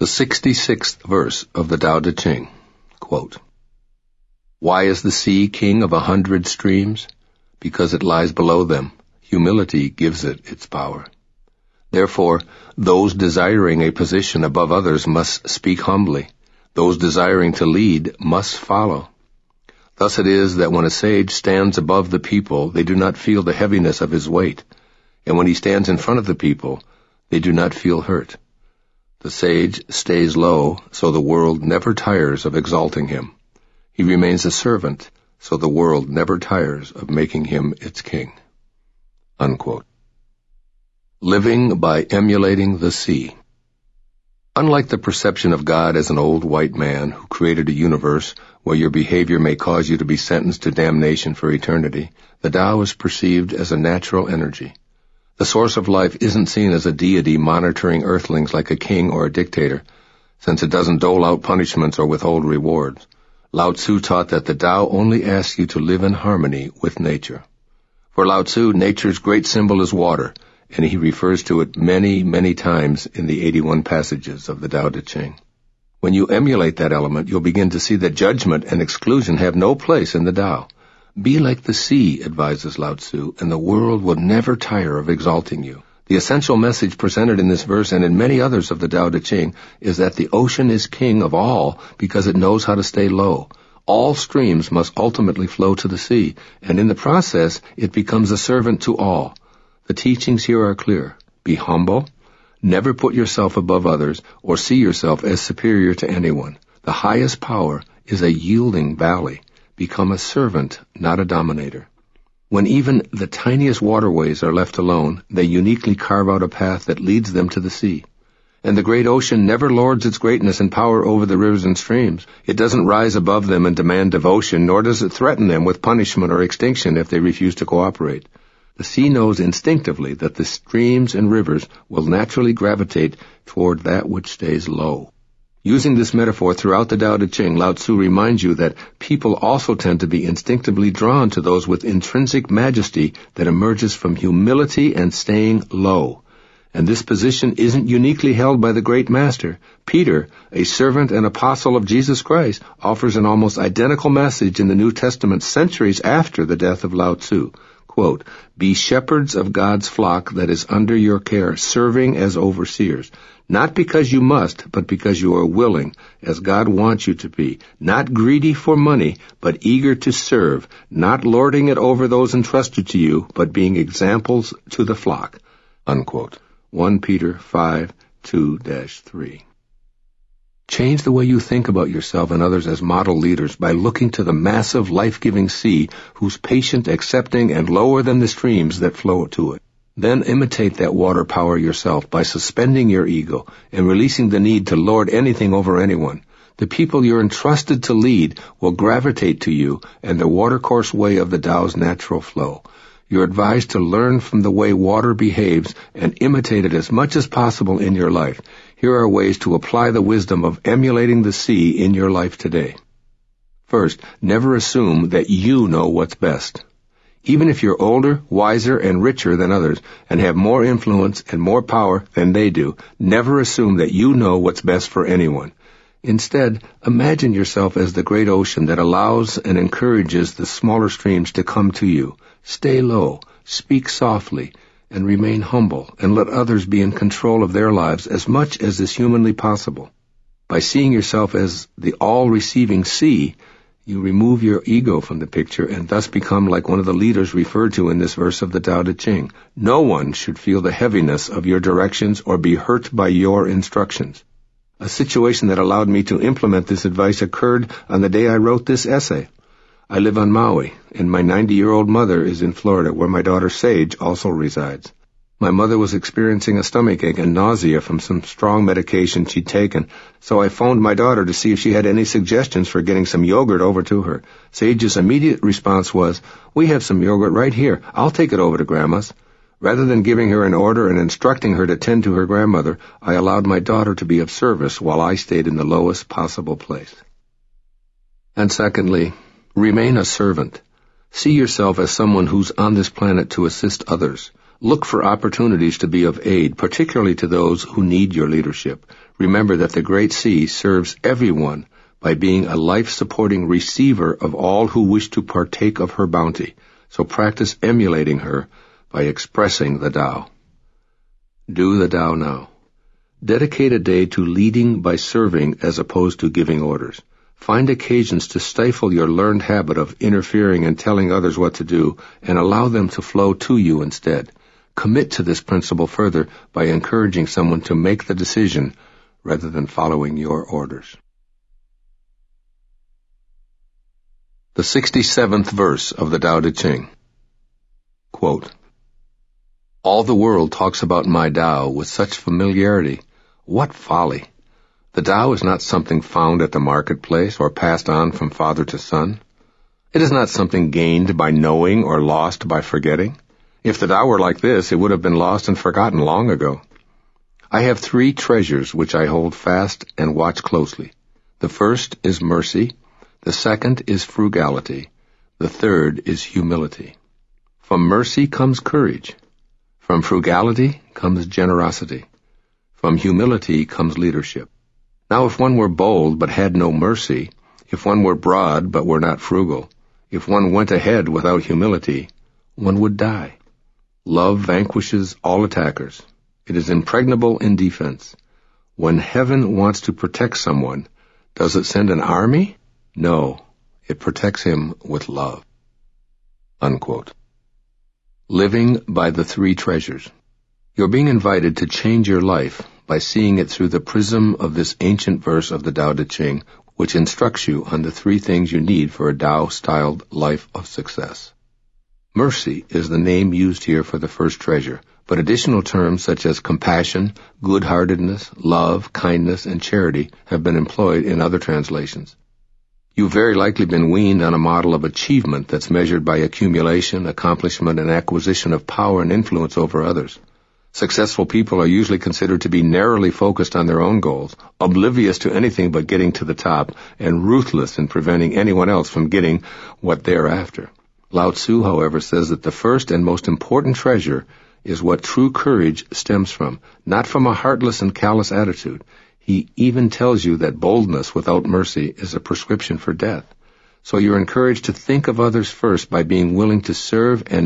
The 66th verse of the Tao Te Ching, quote, "Why is the sea king of 100 streams? Because it lies below them. Humility gives it its power. Therefore, those desiring a position above others must speak humbly. Those desiring to lead must follow. Thus it is that when a sage stands above the people, they do not feel the heaviness of his weight, and when he stands in front of the people, they do not feel hurt. The sage stays low, so the world never tires of exalting him. He remains a servant, so the world never tires of making him its king." Unquote. Living by emulating the sea. Unlike the perception of God as an old white man who created a universe where your behavior may cause you to be sentenced to damnation for eternity, the Tao is perceived as a natural energy. The source of life isn't seen as a deity monitoring earthlings like a king or a dictator, since it doesn't dole out punishments or withhold rewards. Lao Tzu taught that the Tao only asks you to live in harmony with nature. For Lao Tzu, nature's great symbol is water, and he refers to it many, many times in the 81 passages of the Tao Te Ching. When you emulate that element, you'll begin to see that judgment and exclusion have no place in the Tao. Be like the sea, advises Lao Tzu, and the world will never tire of exalting you. The essential message presented in this verse and in many others of the Tao Te Ching is that the ocean is king of all because it knows how to stay low. All streams must ultimately flow to the sea, and in the process it becomes a servant to all. The teachings here are clear. Be humble, never put yourself above others, or see yourself as superior to anyone. The highest power is a yielding valley. Become a servant, not a dominator. When even the tiniest waterways are left alone, they uniquely carve out a path that leads them to the sea. And the great ocean never lords its greatness and power over the rivers and streams. It doesn't rise above them and demand devotion, nor does it threaten them with punishment or extinction if they refuse to cooperate. The sea knows instinctively that the streams and rivers will naturally gravitate toward that which stays low. Using this metaphor throughout the Tao Te Ching, Lao Tzu reminds you that people also tend to be instinctively drawn to those with intrinsic majesty that emerges from humility and staying low. And this position isn't uniquely held by the great master. Peter, a servant and apostle of Jesus Christ, offers an almost identical message in the New Testament centuries after the death of Lao Tzu. Quote, "Be shepherds of God's flock that is under your care, serving as overseers, not because you must, but because you are willing, as God wants you to be, not greedy for money, but eager to serve, not lording it over those entrusted to you, but being examples to the flock." Unquote. 1 Peter 5:2-3. Change the way you think about yourself and others as model leaders by looking to the massive life-giving sea who's patient, accepting, and lower than the streams that flow to it. Then imitate that water power yourself by suspending your ego and releasing the need to lord anything over anyone. The people you're entrusted to lead will gravitate to you and the watercourse way of the Tao's natural flow. You're advised to learn from the way water behaves and imitate it as much as possible in your life. Here are ways to apply the wisdom of emulating the sea in your life today. First, never assume that you know what's best. Even if you're older, wiser, and richer than others, and have more influence and more power than they do, never assume that you know what's best for anyone. Instead, imagine yourself as the great ocean that allows and encourages the smaller streams to come to you. Stay low, speak softly, and remain humble, and let others be in control of their lives as much as is humanly possible. By seeing yourself as the all-receiving sea, you remove your ego from the picture and thus become like one of the leaders referred to in this verse of the Tao Te Ching. No one should feel the heaviness of your directions or be hurt by your instructions. A situation that allowed me to implement this advice occurred on the day I wrote this essay. I live on Maui, and my 90-year-old mother is in Florida, where my daughter Sage also resides. My mother was experiencing a stomachache and nausea from some strong medication she'd taken, so I phoned my daughter to see if she had any suggestions for getting some yogurt over to her. Sage's immediate response was, "We have some yogurt right here. I'll take it over to Grandma's." Rather than giving her an order and instructing her to tend to her grandmother, I allowed my daughter to be of service while I stayed in the lowest possible place. And secondly, remain a servant. See yourself as someone who's on this planet to assist others. Look for opportunities to be of aid, particularly to those who need your leadership. remember that the Great Sea serves everyone by being a life-supporting receiver of all who wish to partake of her bounty, so practice emulating her by expressing the Tao. Do the Tao now. Dedicate a day to leading by serving as opposed to giving orders. Find occasions to stifle your learned habit of interfering and telling others what to do, and allow them to flow to you instead. Commit to this principle further by encouraging someone to make the decision rather than following your orders. The 67th verse of the Tao Te Ching. Quote, all the world talks about my Tao with such familiarity. What folly! The Tao is not something found at the marketplace or passed on from father to son. It is not something gained by knowing or lost by forgetting. If the Tao were like this, it would have been lost and forgotten long ago. I have 3 treasures which I hold fast and watch closely. The first is mercy, the second is frugality, the third is humility. From mercy comes courage. From frugality comes generosity. From humility comes leadership. Now if one were bold but had no mercy, if one were broad but were not frugal, if one went ahead without humility, one would die. Love vanquishes all attackers. It is impregnable in defense. When heaven wants to protect someone, does it send an army? No, it protects him with love. Unquote. Living by the 3 treasures. You're being invited to change your life by seeing it through the prism of this ancient verse of the Tao Te Ching, which instructs you on the 3 things you need for a Tao-styled life of success. Mercy is the name used here for the first treasure, but additional terms such as compassion, good-heartedness, love, kindness, and charity have been employed in other translations. You've very likely been weaned on a model of achievement that's measured by accumulation, accomplishment, and acquisition of power and influence over others. Successful people are usually considered to be narrowly focused on their own goals, oblivious to anything but getting to the top, and ruthless in preventing anyone else from getting what they're after. Lao Tzu, however, says that the first and most important treasure is what true courage stems from, not from a heartless and callous attitude. He even tells you that boldness without mercy is a prescription for death. So you're encouraged to think of others first by being willing to serve and